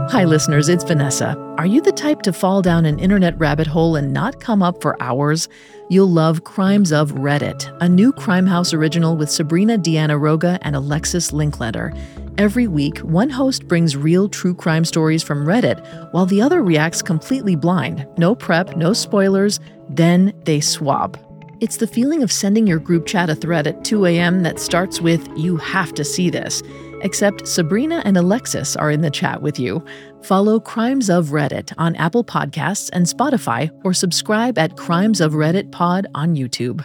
Hi, listeners, it's Vanessa. Are you the type to fall down an internet rabbit hole and not come up for hours? You'll love Crimes of Reddit, a new Crime House original with Sabrina Deanna Roga and Alexis Linkletter. Every week, one host brings real true crime stories from Reddit, while the other reacts completely blind. No prep, no spoilers, then they swap. It's the feeling of sending your group chat a thread at 2 a.m. that starts with, "You have to see this." Except Sabrina and Alexis are in the chat with you. Follow Crimes of Reddit on Apple Podcasts and Spotify, or subscribe at Crimes of Reddit Pod on YouTube.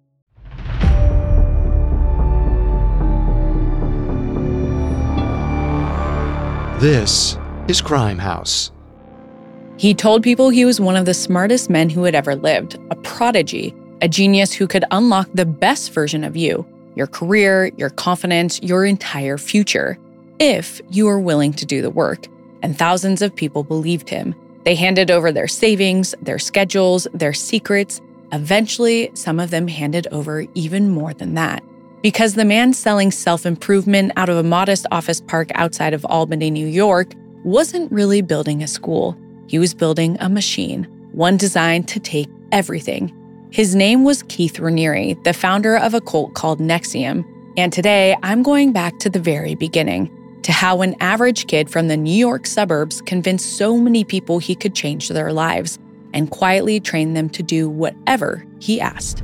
This is Crime House. He told people he was one of the smartest men who had ever lived, a prodigy, a genius who could unlock the best version of you, your career, your confidence, your entire future, if you are willing to do the work. And thousands of people believed him. They handed over their savings, their schedules, their secrets. Eventually, some of them handed over even more than that. Because the man selling self-improvement out of a modest office park outside of Albany, New York, wasn't really building a school. He was building a machine, one designed to take everything. His name was Keith Raniere, the founder of a cult called NXIVM. And today, I'm going back to the very beginning, to how an average kid from the New York suburbs convinced so many people he could change their lives and quietly train them to do whatever he asked.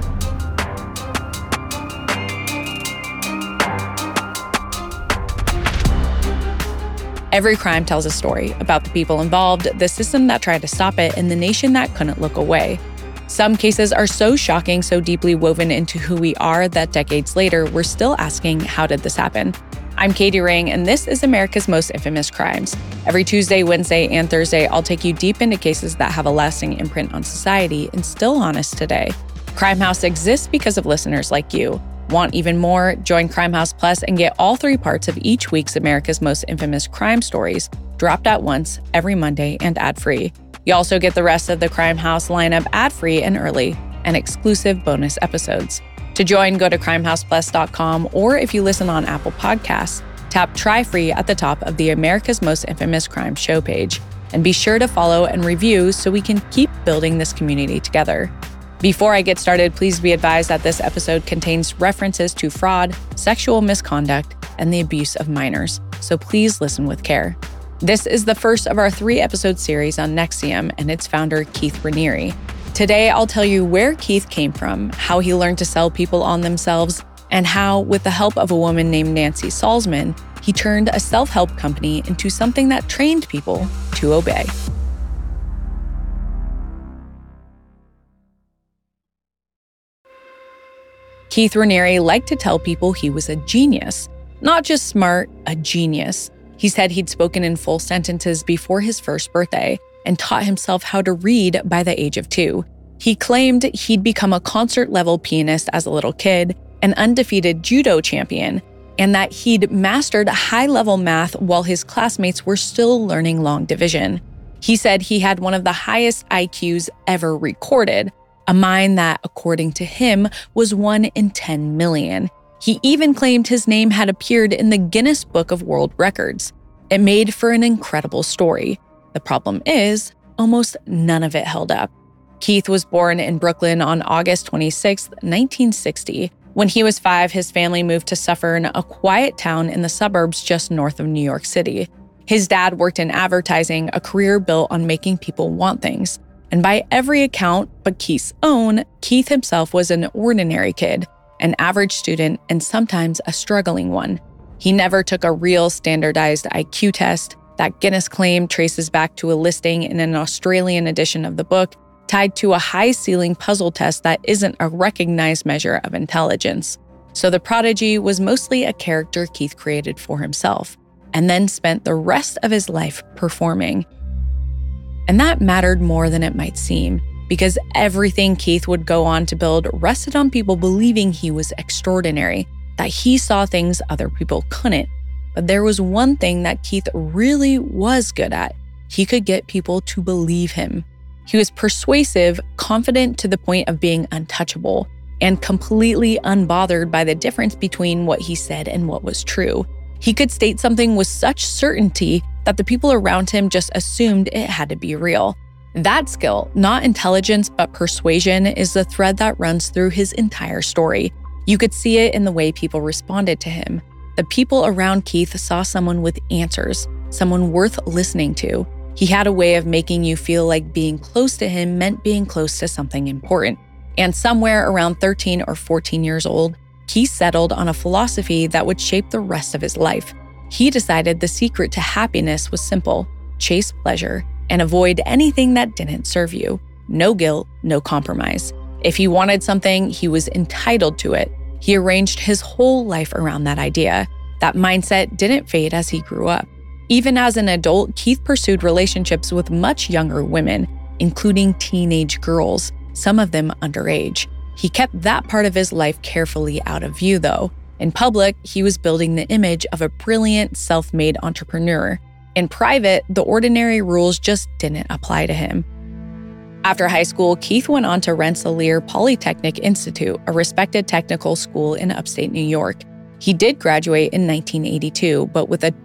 Every crime tells a story about the people involved, the system that tried to stop it, and the nation that couldn't look away. Some cases are so shocking, so deeply woven into who we are that decades later, we're still asking, how did this happen? I'm Katie Ring, and this is America's Most Infamous Crimes. Every Tuesday, Wednesday, and Thursday, I'll take you deep into cases that have a lasting imprint on society and still on us today. Crime House exists because of listeners like you. Want even more? Join Crime House Plus and get all 3 parts of each week's America's Most Infamous Crime stories dropped at once every Monday and ad-free. You also get the rest of the Crime House lineup ad-free and early, and exclusive bonus episodes. To join, go to crimehouseplus.com, or if you listen on Apple Podcasts, tap Try Free at the top of the America's Most Infamous Crime show page. And be sure to follow and review so we can keep building this community together. Before I get started, please be advised that this episode contains references to fraud, sexual misconduct, and the abuse of minors, so please listen with care. This is the first of our 3-episode series on NXIVM and its founder, Keith Raniere. Today, I'll tell you where Keith came from, how he learned to sell people on themselves, and how, with the help of a woman named Nancy Salzman, he turned a self-help company into something that trained people to obey. Keith Raniere liked to tell people he was a genius. Not just smart, a genius. He said he'd spoken in full sentences before his first birthday and taught himself how to read by the age of 2. He claimed he'd become a concert-level pianist as a little kid, an undefeated judo champion, and that he'd mastered high-level math while his classmates were still learning long division. He said he had one of the highest IQs ever recorded, a mind that, according to him, was 1 in 10 million. He even claimed his name had appeared in the Guinness Book of World Records. It made for an incredible story. The problem is, almost none of it held up. Keith was born in Brooklyn on August 26, 1960. When he was 5, his family moved to Suffern, a quiet town in the suburbs just north of New York City. His dad worked in advertising, a career built on making people want things. And by every account but Keith's own, Keith himself was an ordinary kid, an average student, and sometimes a struggling one. He never took a real standardized IQ test. That Guinness claim traces back to a listing in an Australian edition of the book, tied to a high-ceiling puzzle test that isn't a recognized measure of intelligence. So the prodigy was mostly a character Keith created for himself, and then spent the rest of his life performing. And that mattered more than it might seem, because everything Keith would go on to build rested on people believing he was extraordinary, that he saw things other people couldn't. But there was one thing that Keith really was good at. He could get people to believe him. He was persuasive, confident to the point of being untouchable, and completely unbothered by the difference between what he said and what was true. He could state something with such certainty that the people around him just assumed it had to be real. That skill, not intelligence but persuasion, is the thread that runs through his entire story. You could see it in the way people responded to him. The people around Keith saw someone with answers, someone worth listening to. He had a way of making you feel like being close to him meant being close to something important. And somewhere around 13 or 14 years old, Keith settled on a philosophy that would shape the rest of his life. He decided the secret to happiness was simple: chase pleasure and avoid anything that didn't serve you. No guilt, no compromise. If he wanted something, he was entitled to it. He arranged his whole life around that idea. That mindset didn't fade as he grew up. Even as an adult, Keith pursued relationships with much younger women, including teenage girls, some of them underage. He kept that part of his life carefully out of view, though. In public, he was building the image of a brilliant, self-made entrepreneur. In private, the ordinary rules just didn't apply to him. After high school, Keith went on to Rensselaer Polytechnic Institute, a respected technical school in upstate New York. He did graduate in 1982, but with a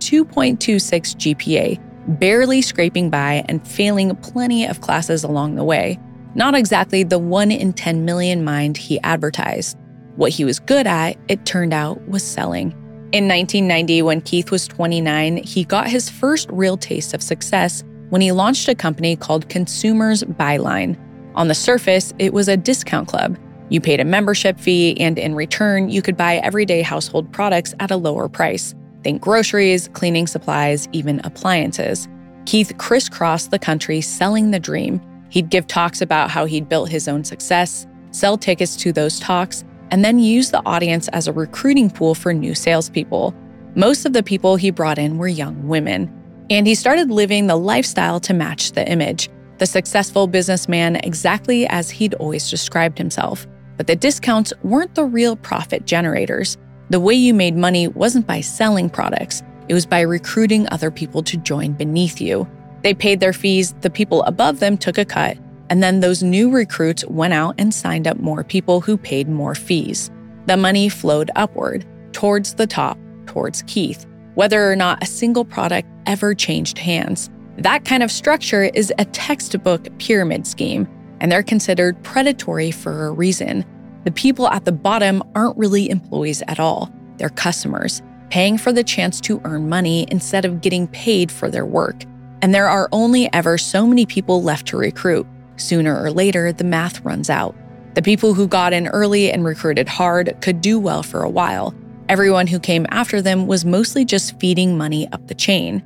2.26 GPA, barely scraping by and failing plenty of classes along the way. Not exactly the 1 in 10 million mind he advertised. What he was good at, it turned out, was selling. In 1990, when Keith was 29, he got his first real taste of success when he launched a company called Consumers Byline. On the surface, it was a discount club. You paid a membership fee, and in return, you could buy everyday household products at a lower price. Think groceries, cleaning supplies, even appliances. Keith crisscrossed the country selling the dream. He'd give talks about how he'd built his own success, sell tickets to those talks, and then use the audience as a recruiting pool for new salespeople. Most of the people he brought in were young women. And he started living the lifestyle to match the image. The successful businessman exactly as he'd always described himself. But the discounts weren't the real profit generators. The way you made money wasn't by selling products. It was by recruiting other people to join beneath you. They paid their fees, the people above them took a cut, and then those new recruits went out and signed up more people who paid more fees. The money flowed upward, towards the top, towards Keith, whether or not a single product ever changed hands. That kind of structure is a textbook pyramid scheme, and they're considered predatory for a reason. The people at the bottom aren't really employees at all. They're customers, paying for the chance to earn money instead of getting paid for their work. And there are only ever so many people left to recruit. Sooner or later, the math runs out. The people who got in early and recruited hard could do well for a while. Everyone who came after them was mostly just feeding money up the chain.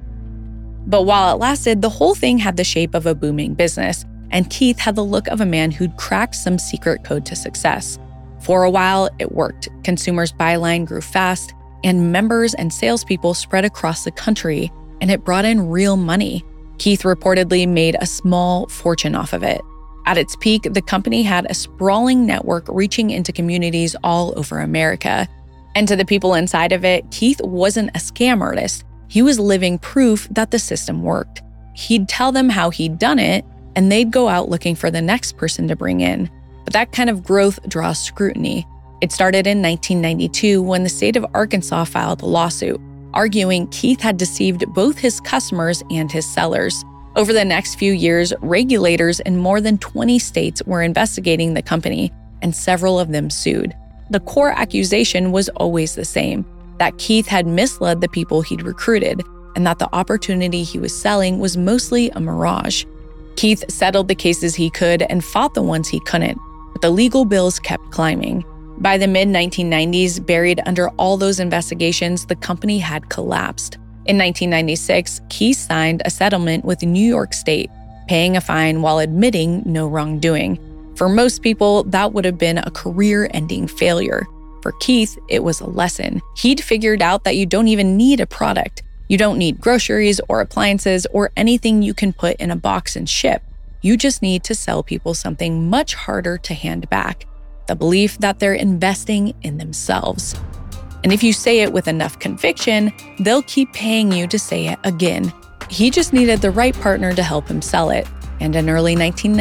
But while it lasted, the whole thing had the shape of a booming business, and Keith had the look of a man who'd cracked some secret code to success. For a while, it worked. Consumers Byline grew fast, and members and salespeople spread across the country, and it brought in real money. Keith reportedly made a small fortune off of it. At its peak, the company had a sprawling network reaching into communities all over America. And to the people inside of it, Keith wasn't a scam artist. He was living proof that the system worked. He'd tell them how he'd done it, and they'd go out looking for the next person to bring in. But that kind of growth draws scrutiny. It started in 1992 when the state of Arkansas filed a lawsuit, arguing Keith had deceived both his customers and his sellers. Over the next few years, regulators in more than 20 states were investigating the company, and several of them sued. The core accusation was always the same, that Keith had misled the people he'd recruited, and that the opportunity he was selling was mostly a mirage. Keith settled the cases he could and fought the ones he couldn't, but the legal bills kept climbing. By the mid-1990s, buried under all those investigations, the company had collapsed. In 1996, Keith signed a settlement with New York State, paying a fine while admitting no wrongdoing. For most people, that would have been a career-ending failure. For Keith, it was a lesson. He'd figured out that you don't even need a product. You don't need groceries or appliances or anything you can put in a box and ship. You just need to sell people something much harder to hand back. The belief that they're investing in themselves. And if you say it with enough conviction, they'll keep paying you to say it again. He just needed the right partner to help him sell it. And in early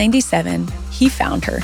1997, he found her.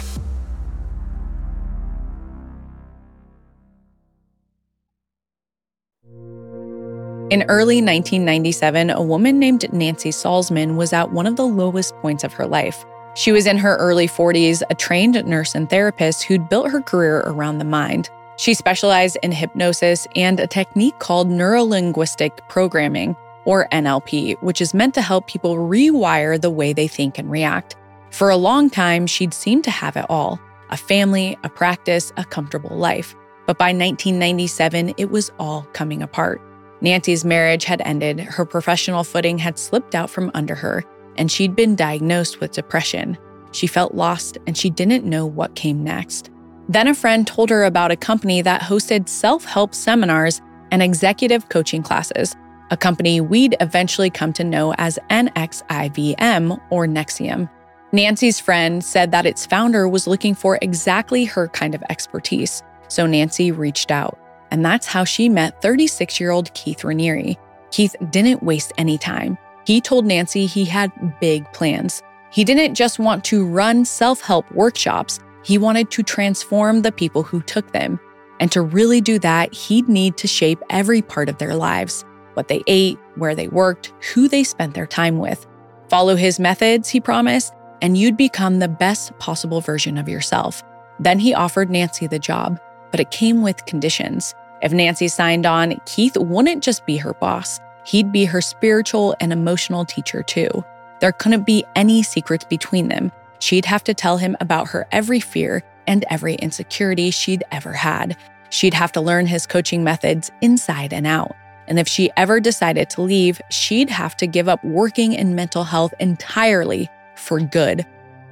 In early 1997, a woman named Nancy Salzman was at one of the lowest points of her life. She was in her early 40s, a trained nurse and therapist who'd built her career around the mind. She specialized in hypnosis and a technique called neurolinguistic programming, or NLP, which is meant to help people rewire the way they think and react. For a long time, she'd seemed to have it all: a family, a practice, a comfortable life. But by 1997, it was all coming apart. Nancy's marriage had ended, her professional footing had slipped out from under her, and she'd been diagnosed with depression. She felt lost, and she didn't know what came next. Then a friend told her about a company that hosted self-help seminars and executive coaching classes, a company we'd eventually come to know as NXIVM, or NXIVM. Nancy's friend said that its founder was looking for exactly her kind of expertise, so Nancy reached out. And that's how she met 36-year-old Keith Raniere. Keith didn't waste any time. He told Nancy he had big plans. He didn't just want to run self-help workshops. He wanted to transform the people who took them. And to really do that, he'd need to shape every part of their lives: what they ate, where they worked, who they spent their time with. Follow his methods, he promised, and you'd become the best possible version of yourself. Then he offered Nancy the job, but it came with conditions. If Nancy signed on, Keith wouldn't just be her boss. He'd be her spiritual and emotional teacher too. There couldn't be any secrets between them. She'd have to tell him about her every fear and every insecurity she'd ever had. She'd have to learn his coaching methods inside and out. And if she ever decided to leave, she'd have to give up working in mental health entirely for good.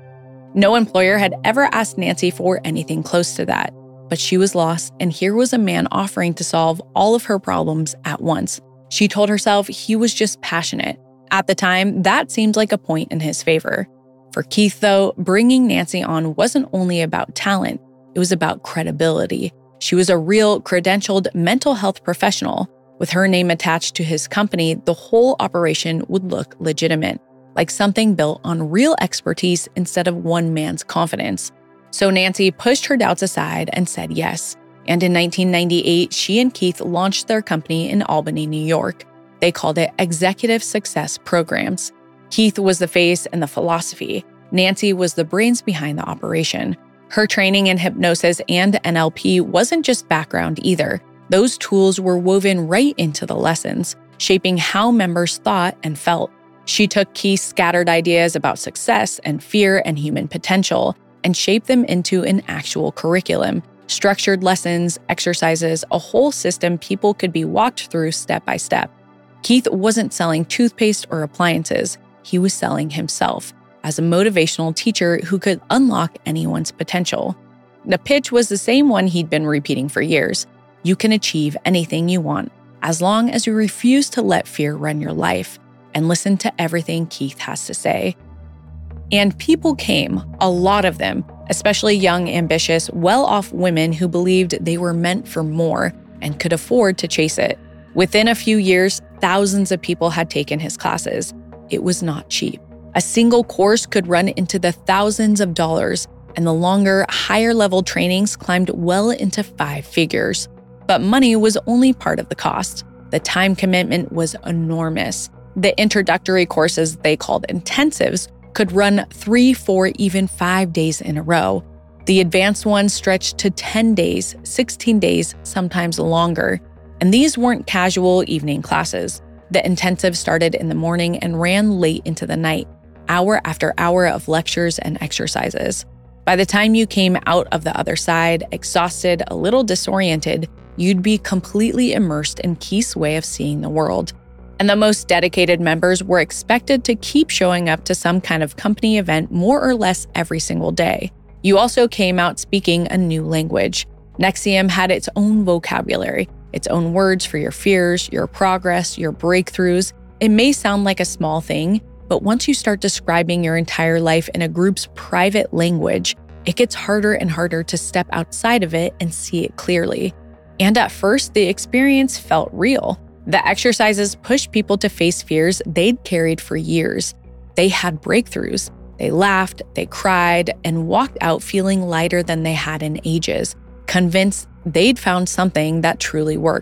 No employer had ever asked Nancy for anything close to that. But she was lost, and here was a man offering to solve all of her problems at once. She told herself he was just passionate. At the time, that seemed like a point in his favor. For Keith, though, bringing Nancy on wasn't only about talent, it was about credibility. She was a real, credentialed mental health professional. With her name attached to his company, the whole operation would look legitimate, like something built on real expertise instead of one man's confidence. So Nancy pushed her doubts aside and said yes. And in 1998, she and Keith launched their company in Albany, New York. They called it Executive Success Programs. Keith was the face and the philosophy. Nancy was the brains behind the operation. Her training in hypnosis and NLP wasn't just background either. Those tools were woven right into the lessons, shaping how members thought and felt. She took Keith's scattered ideas about success and fear and human potential and shaped them into an actual curriculum, structured lessons, exercises, a whole system people could be walked through step by step. Keith wasn't selling toothpaste or appliances. He was selling himself as a motivational teacher who could unlock anyone's potential. The pitch was the same one he'd been repeating for years. You can achieve anything you want, as long as you refuse to let fear run your life and listen to everything Keith has to say. And people came, a lot of them, especially young, ambitious, well-off women who believed they were meant for more and could afford to chase it. Within a few years, thousands of people had taken his classes. It was not cheap. A single course could run into the thousands of dollars, and the longer, higher-level trainings climbed well into 5 figures. But money was only part of the cost. The time commitment was enormous. The introductory courses they called intensives could run 3, 4, even 5 days in a row. The advanced ones stretched to 10 days, 16 days, sometimes longer. And these weren't casual evening classes. The intensive started in the morning and ran late into the night, hour after hour of lectures and exercises. By the time you came out of the other side, exhausted, a little disoriented, you'd be completely immersed in Keith's way of seeing the world. And the most dedicated members were expected to keep showing up to some kind of company event more or less every single day. You also came out speaking a new language. NXIVM had its own vocabulary, its own words for your fears, your progress, your breakthroughs. It may sound like a small thing, but once you start describing your entire life in a group's private language, it gets harder and harder to step outside of it and see it clearly. And at first, the experience felt real. The exercises pushed people to face fears they'd carried for years. They had breakthroughs. They laughed, they cried, and walked out feeling lighter than they had in ages, convinced they'd found something that truly worked.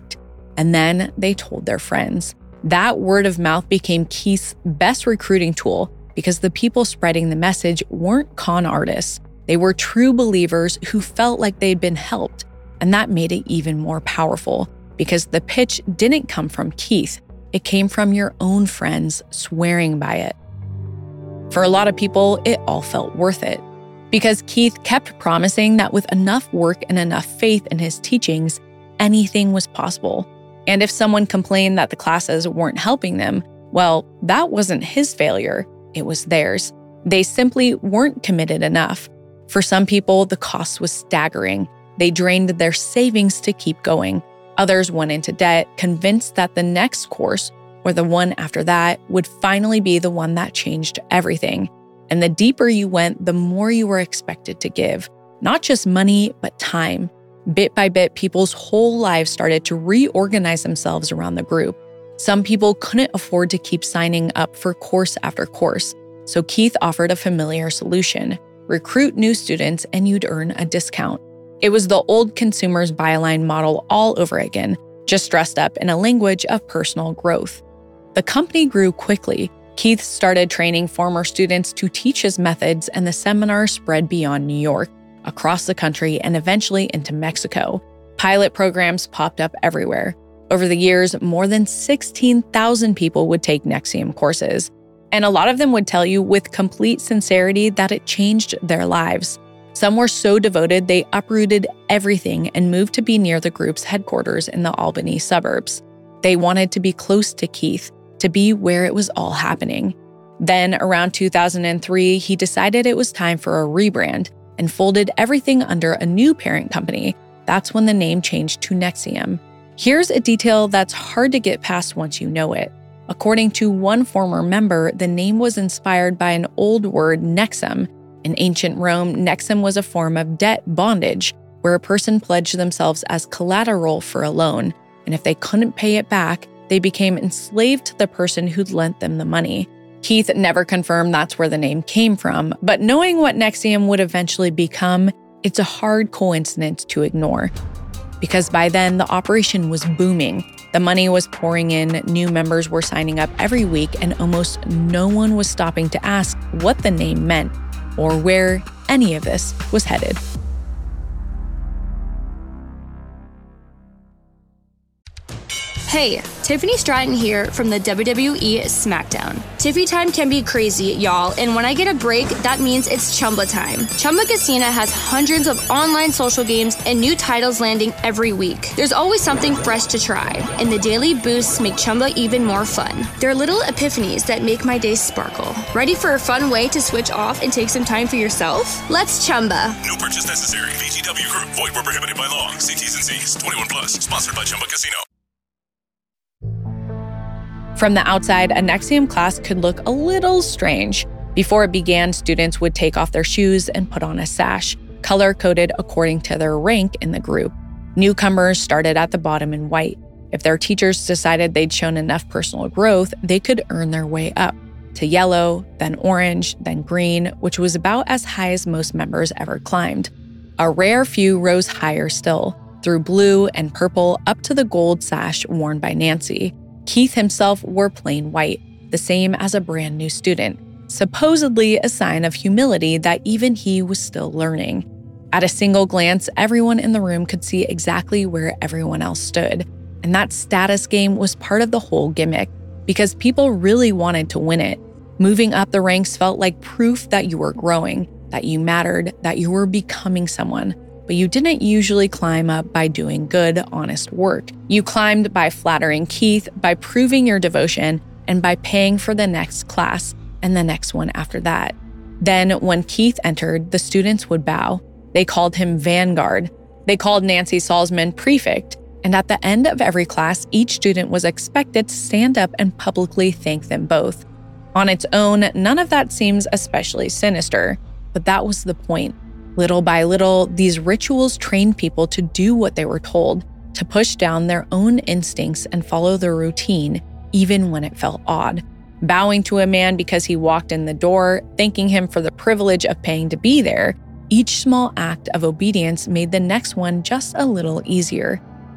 and then they told their friends. That word of mouth became Keith's best recruiting tool because the people spreading the message weren't con artists. They were true believers who felt like they'd been helped, and that made it even more powerful because the pitch didn't come from Keith. It came from your own friends swearing by it. For a lot of people, it all felt worth it because Keith kept promising that with enough work and enough faith in his teachings, anything was possible. And if someone complained that the classes weren't helping them, well, that wasn't his failure, it was theirs. They simply weren't committed enough. For some people, the cost was staggering. They drained their savings to keep going. Others went into debt, convinced that the next course, or the one after that, would finally be the one that changed everything. And the deeper you went, the more you were expected to give. Not just money, but time. Bit by bit, people's whole lives started to reorganize themselves around the group. Some people couldn't afford to keep signing up for course after course, so Keith offered a familiar solution: recruit new students and you'd earn a discount. It was the old consumer's byline model all over again, just dressed up in a language of personal growth. The company grew quickly. Keith started training former students to teach his methods, and the seminar spread beyond New York, across the country, and eventually into Mexico. Pilot programs popped up everywhere. Over the years, more than 16,000 people would take NXIVM courses. And a lot of them would tell you with complete sincerity that it changed their lives. Some were so devoted they uprooted everything and moved to be near the group's headquarters in the Albany suburbs. They wanted to be close to Keith, to be where it was all happening. Then, around 2003, he decided it was time for a rebrand and folded everything under a new parent company. That's when the name changed to NXIVM. Here's a detail that's hard to get past once you know it. According to one former member, the name was inspired by an old word, nexum. In ancient Rome, nexum was a form of debt bondage, where a person pledged themselves as collateral for a loan, and if they couldn't pay it back, they became enslaved to the person who'd lent them the money. Keith never confirmed that's where the name came from, but knowing what NXIVM would eventually become, it's a hard coincidence to ignore. Because by then, the operation was booming. The money was pouring in, new members were signing up every week, and almost no one was stopping to ask what the name meant or where any of this was headed. Hey, Tiffany Stratton here from the WWE SmackDown. Tiffy time can be crazy, y'all, and when I get a break, that means it's Chumba time. Chumba Casino has hundreds of online social games and new titles landing every week. There's always something fresh to try, and the daily boosts make Chumba even more fun. There are little epiphanies that make my day sparkle. Ready for a fun way to switch off and take some time for yourself? Let's Chumba. No purchase necessary. VGW Group. Void where prohibited by law. See T's and C's. 21 plus. Sponsored by Chumba Casino. From the outside, a NXIVM class could look a little strange. Before it began, students would take off their shoes and put on a sash, color-coded according to their rank in the group. Newcomers started at the bottom in white. If their teachers decided they'd shown enough personal growth, they could earn their way up to yellow, then orange, then green, which was about as high as most members ever climbed. A rare few rose higher still, through blue and purple up to the gold sash worn by Nancy. Keith himself wore plain white, the same as a brand new student, supposedly a sign of humility that even he was still learning. At a single glance, everyone in the room could see exactly where everyone else stood. And that status game was part of the whole gimmick, because people really wanted to win it. Moving up the ranks felt like proof that you were growing, that you mattered, that you were becoming someone. But you didn't usually climb up by doing good, honest work. You climbed by flattering Keith, by proving your devotion, and by paying for the next class and the next one after that. Then, when Keith entered, the students would bow. They called him Vanguard. They called Nancy Salzman Prefect. And at the end of every class, each student was expected to stand up and publicly thank them both. On its own, none of that seems especially sinister, but that was the point. Little by little, these rituals trained people to do what they were told, to push down their own instincts and follow the routine, even when it felt odd. Bowing to a man because he walked in the door, thanking him for the privilege of paying to be there, each small act of obedience made the next one just a little easier.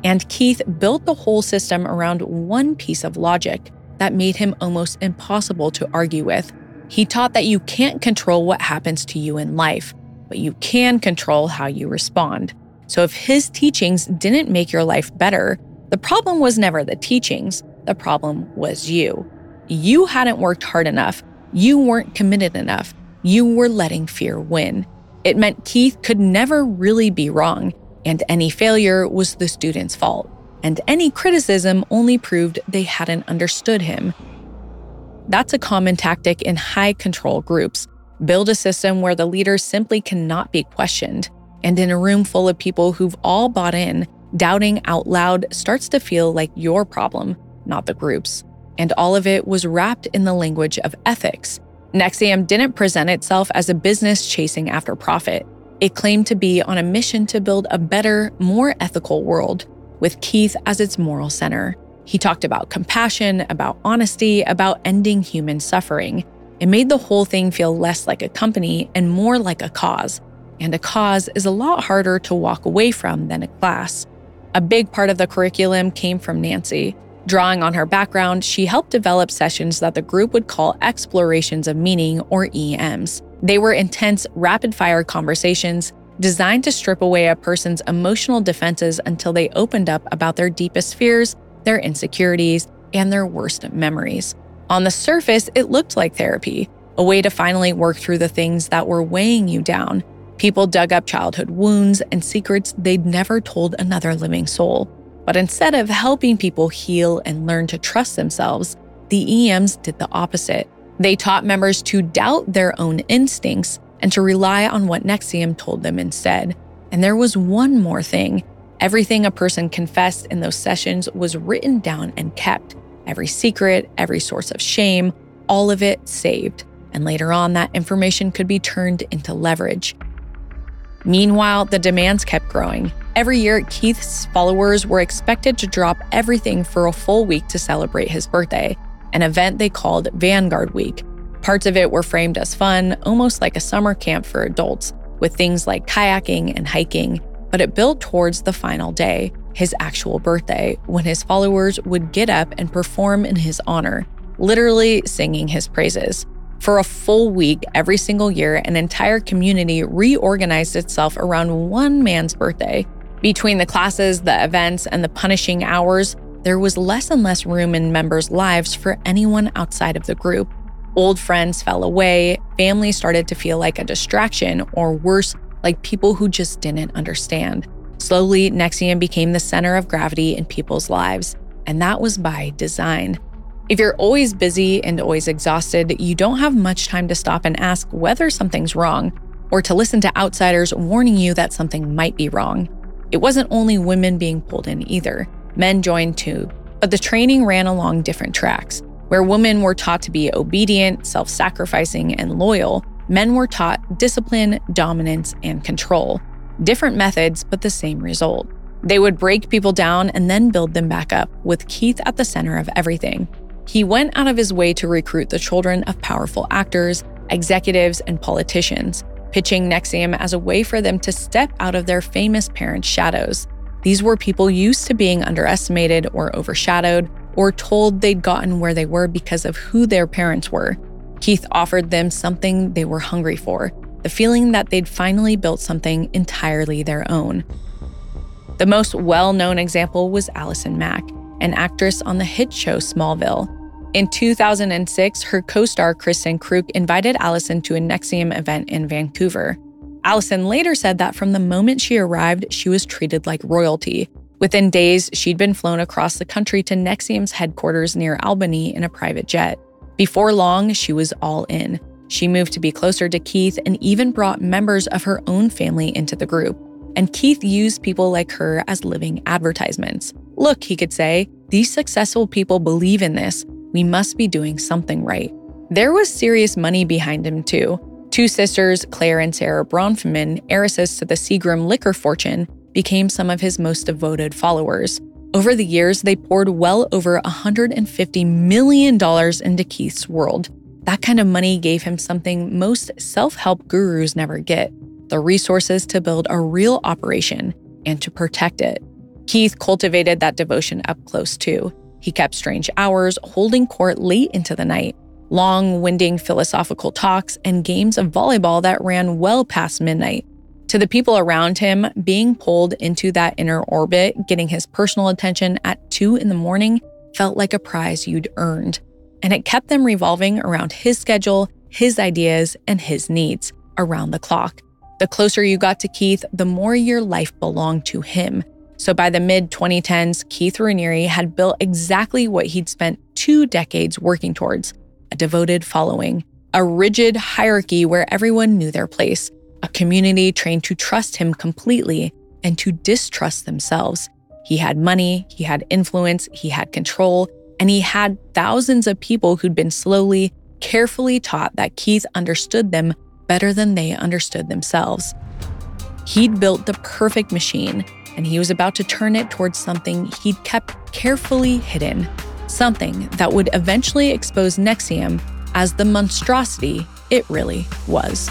And Keith built the whole system around one piece of logic that made him almost impossible to argue with. He taught that you can't control what happens to you in life, but you can control how you respond. So if his teachings didn't make your life better, the problem was never the teachings, the problem was you. You hadn't worked hard enough. You weren't committed enough. You were letting fear win. It meant Keith could never really be wrong, and any failure was the student's fault. And any criticism only proved they hadn't understood him. That's a common tactic in high-control groups. Build a system where the leader simply cannot be questioned. And in a room full of people who've all bought in, doubting out loud starts to feel like your problem, not the group's. And all of it was wrapped in the language of ethics. NXIVM didn't present itself as a business chasing after profit. It claimed to be on a mission to build a better, more ethical world, with Keith as its moral center. He talked about compassion, about honesty, about ending human suffering. It made the whole thing feel less like a company and more like a cause. And a cause is a lot harder to walk away from than a class. A big part of the curriculum came from Nancy. Drawing on her background, she helped develop sessions that the group would call Explorations of Meaning, or EMs. They were intense, rapid-fire conversations designed to strip away a person's emotional defenses until they opened up about their deepest fears, their insecurities, and their worst memories. On the surface, it looked like therapy, a way to finally work through the things that were weighing you down. People dug up childhood wounds and secrets they'd never told another living soul. But instead of helping people heal and learn to trust themselves, the EMs did the opposite. They taught members to doubt their own instincts and to rely on what NXIVM told them instead. And there was one more thing. Everything a person confessed in those sessions was written down and kept. Every secret, every source of shame, all of it saved. And later on, that information could be turned into leverage. Meanwhile, the demands kept growing. Every year, Keith's followers were expected to drop everything for a full week to celebrate his birthday, an event they called Vanguard Week. Parts of it were framed as fun, almost like a summer camp for adults, with things like kayaking and hiking, but it built towards the final day, his actual birthday, when his followers would get up and perform in his honor, literally singing his praises. For a full week, every single year, an entire community reorganized itself around one man's birthday. Between the classes, the events, and the punishing hours, there was less and less room in members' lives for anyone outside of the group. Old friends fell away, families started to feel like a distraction, or worse, like people who just didn't understand. Slowly, NXIVM became the center of gravity in people's lives, and that was by design. If you're always busy and always exhausted, you don't have much time to stop and ask whether something's wrong, or to listen to outsiders warning you that something might be wrong. It wasn't only women being pulled in either. Men joined too, but the training ran along different tracks. Where women were taught to be obedient, self-sacrificing, and loyal, men were taught discipline, dominance, and control. Different methods, but the same result. They would break people down and then build them back up, with Keith at the center of everything. He went out of his way to recruit the children of powerful actors, executives, and politicians, pitching NXIVM as a way for them to step out of their famous parents' shadows. These were people used to being underestimated or overshadowed, or told they'd gotten where they were because of who their parents were. Keith offered them something they were hungry for, the feeling that they'd finally built something entirely their own. The most well-known example was Allison Mack, an actress on the hit show Smallville. In 2006, her co-star Kristen Kruk invited Allison to a NXIVM event in Vancouver. Allison later said that from the moment she arrived, she was treated like royalty. Within days, she'd been flown across the country to NXIVM's headquarters near Albany in a private jet. Before long, she was all in. She moved to be closer to Keith and even brought members of her own family into the group. And Keith used people like her as living advertisements. Look, he could say, these successful people believe in this. We must be doing something right. There was serious money behind him too. Two sisters, Claire and Sarah Bronfman, heiresses to the Seagram liquor fortune, became some of his most devoted followers. Over the years, they poured well over $150 million into Keith's world. That kind of money gave him something most self-help gurus never get: the resources to build a real operation and to protect it. Keith cultivated that devotion up close too. He kept strange hours, holding court late into the night, long, winding philosophical talks, and games of volleyball that ran well past midnight. To the people around him, being pulled into that inner orbit, getting his personal attention at 2 a.m, felt like a prize you'd earned. And it kept them revolving around his schedule, his ideas, and his needs, around the clock. The closer you got to Keith, the more your life belonged to him. So by the mid-2010s, Keith Raniere had built exactly what he'd spent 2 decades working towards: a devoted following, a rigid hierarchy where everyone knew their place, a community trained to trust him completely and to distrust themselves. He had money, he had influence, he had control, and he had thousands of people who'd been slowly, carefully taught that Keith understood them better than they understood themselves. He'd built the perfect machine, and he was about to turn it towards something he'd kept carefully hidden, something that would eventually expose NXIVM as the monstrosity it really was.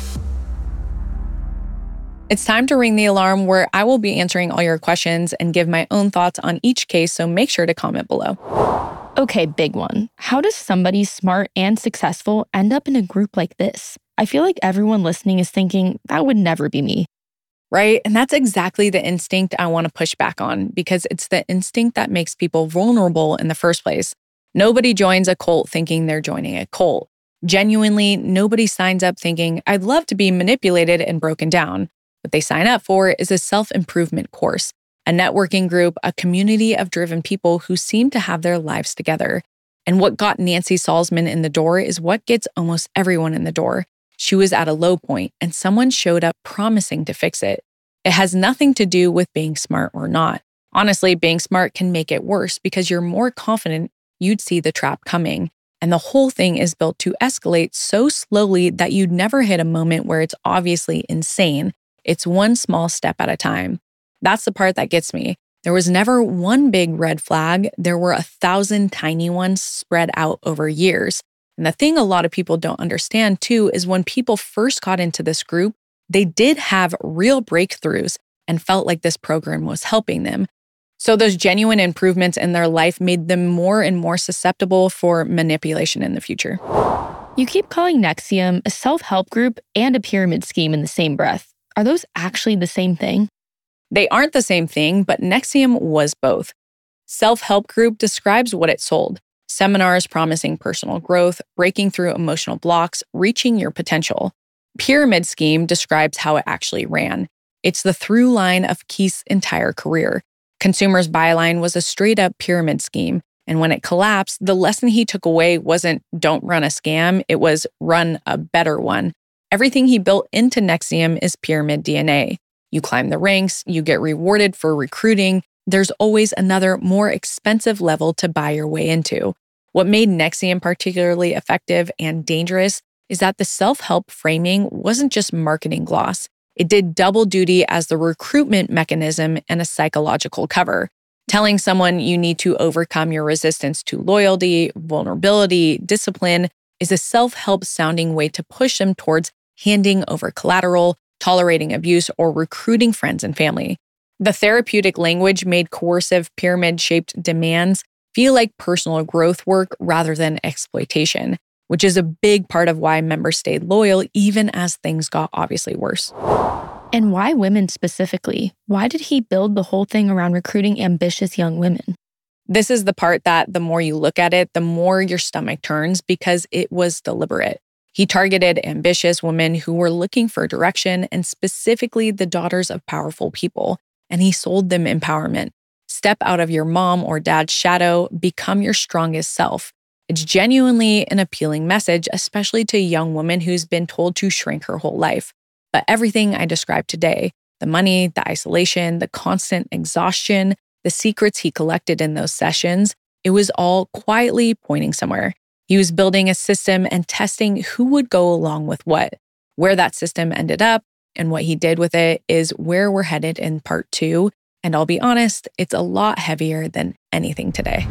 It's time to ring the alarm, where I will be answering all your questions and give my own thoughts on each case, so make sure to comment below. Okay, big one. How does somebody smart and successful end up in a group like this? I feel like everyone listening is thinking, that would never be me. Right? And that's exactly the instinct I want to push back on, because it's the instinct that makes people vulnerable in the first place. Nobody joins a cult thinking they're joining a cult. Genuinely, nobody signs up thinking, I'd love to be manipulated and broken down. What they sign up for is a self-improvement course, a networking group, a community of driven people who seem to have their lives together. And what got Nancy Salzman in the door is what gets almost everyone in the door. She was at a low point, and someone showed up promising to fix it. It has nothing to do with being smart or not. Honestly, being smart can make it worse because you're more confident you'd see the trap coming. And the whole thing is built to escalate so slowly that you'd never hit a moment where it's obviously insane. It's one small step at a time. That's the part that gets me. There was never one big red flag. There were 1,000 tiny ones spread out over years. And the thing a lot of people don't understand too is when people first got into this group, they did have real breakthroughs and felt like this program was helping them. So those genuine improvements in their life made them more and more susceptible for manipulation in the future. You keep calling NXIVM a self-help group and a pyramid scheme in the same breath. Are those actually the same thing? They aren't the same thing, but NXIVM was both. Self-help group describes what it sold: seminars promising personal growth, breaking through emotional blocks, reaching your potential. Pyramid scheme describes how it actually ran. It's the through line of Keith's entire career. Consumer's byline was a straight-up pyramid scheme, and when it collapsed, the lesson he took away wasn't don't run a scam, it was run a better one. Everything he built into NXIVM is pyramid DNA. You climb the ranks, you get rewarded for recruiting. There's always another, more expensive level to buy your way into. What made NXIVM particularly effective and dangerous is that the self-help framing wasn't just marketing gloss. It did double duty as the recruitment mechanism and a psychological cover. Telling someone you need to overcome your resistance to loyalty, vulnerability, discipline is a self-help sounding way to push them towards handing over collateral, tolerating abuse, or recruiting friends and family. The therapeutic language made coercive pyramid-shaped demands feel like personal growth work rather than exploitation, which is a big part of why members stayed loyal even as things got obviously worse. And why women specifically? Why did he build the whole thing around recruiting ambitious young women? This is the part that the more you look at it, the more your stomach turns, because it was deliberate. He targeted ambitious women who were looking for direction, and specifically the daughters of powerful people, and he sold them empowerment. Step out of your mom or dad's shadow, become your strongest self. It's genuinely an appealing message, especially to a young woman who's been told to shrink her whole life. But everything I described today, the money, the isolation, the constant exhaustion, the secrets he collected in those sessions, it was all quietly pointing somewhere. He was building a system and testing who would go along with what. Where that system ended up and what he did with it is where we're headed in part 2. And I'll be honest, it's a lot heavier than anything today.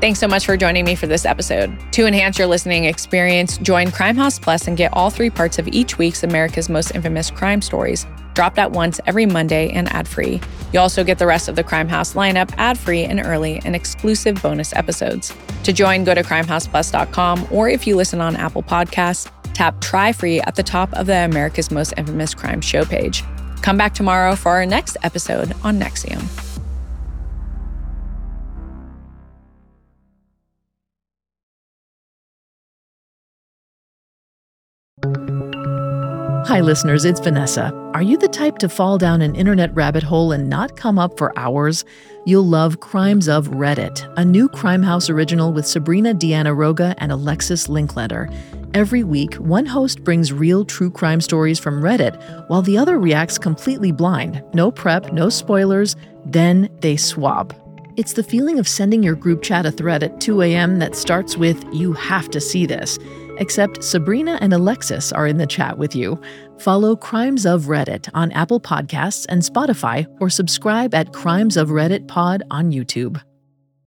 Thanks so much for joining me for this episode. To enhance your listening experience, join Crime House Plus and get all 3 parts of each week's America's Most Infamous Crime Stories, dropped at once every Monday and ad-free. You also get the rest of the Crime House lineup ad-free and early and exclusive bonus episodes. To join, go to crimehouseplus.com, or if you listen on Apple Podcasts, tap Try Free at the top of the America's Most Infamous Crime show page. Come back tomorrow for our next episode on NXIVM. Hi, listeners, it's Vanessa. Are you the type to fall down an internet rabbit hole and not come up for hours? You'll love Crimes of Reddit, a new Crime House original with Sabrina Deanna Roga and Alexis Linkletter. Every week, one host brings real true crime stories from Reddit, while the other reacts completely blind. No prep, no spoilers, then they swap. It's the feeling of sending your group chat a thread at 2 a.m. that starts with, "You have to see this." Except Sabrina and Alexis are in the chat with you. Follow Crimes of Reddit on Apple Podcasts and Spotify, or subscribe at Crimes of Reddit Pod on YouTube.